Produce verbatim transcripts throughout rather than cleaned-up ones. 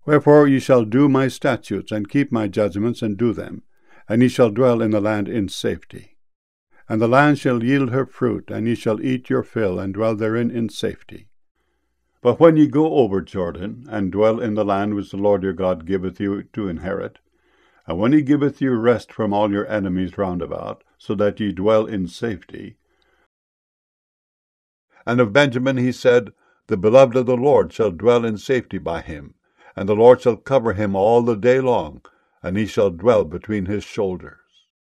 Wherefore ye shall do my statutes, and keep my judgments, and do them, and ye shall dwell in the land in safety. And the land shall yield her fruit, and ye shall eat your fill, and dwell therein in safety. But when ye go over Jordan, and dwell in the land which the Lord your God giveth you to inherit, and when he giveth you rest from all your enemies round about, so that ye dwell in safety. And of Benjamin he said, The beloved of the Lord shall dwell in safety by him, and the Lord shall cover him all the day long, and he shall dwell between his shoulders.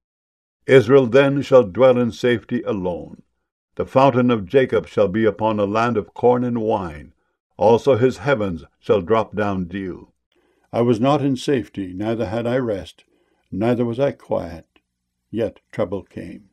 Israel then shall dwell in safety alone. The fountain of Jacob shall be upon a land of corn and wine. Also his heavens shall drop down dew. I was not in safety, neither had I rest, neither was I quiet. Yet trouble came.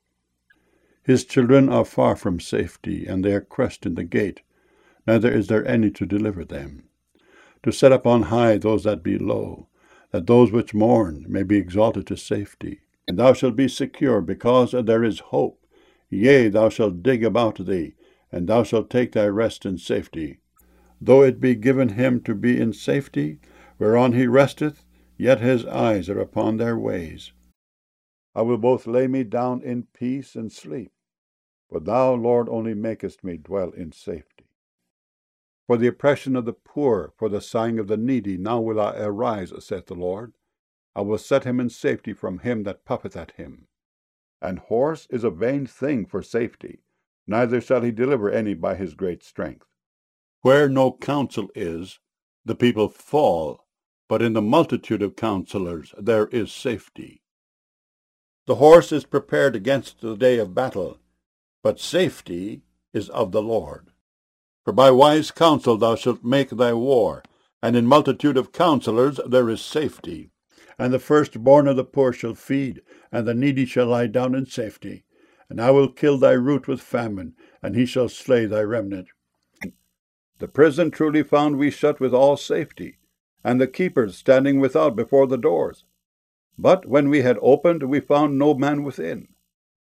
His children are far from safety, and they are crushed in the gate. Neither is there any to deliver them. To set up on high those that be low, that those which mourn may be exalted to safety. And thou shalt be secure, because there is hope. Yea, thou shalt dig about thee, and thou shalt take thy rest in safety. Though it be given him to be in safety, whereon he resteth, yet his eyes are upon their ways. I will both lay me down in peace and sleep, for thou, Lord, only makest me dwell in safety. For the oppression of the poor, for the sighing of the needy, now will I arise, saith the Lord. I will set him in safety from him that puffeth at him. And horse is a vain thing for safety, neither shall he deliver any by his great strength. Where no counsel is, the people fall, but in the multitude of counselors there is safety. The horse is prepared against the day of battle, but safety is of the Lord. For by wise counsel thou shalt make thy war, and in multitude of counselors there is safety. And the firstborn of the poor shall feed, and the needy shall lie down in safety. And I will kill thy root with famine, and he shall slay thy remnant. The prison truly found we shut with all safety, and the keepers standing without before the doors. But when we had opened, we found no man within.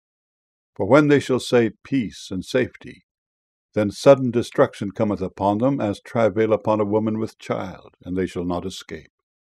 For when they shall say peace and safety, then sudden destruction cometh upon them, as travail upon a woman with child, and they shall not escape.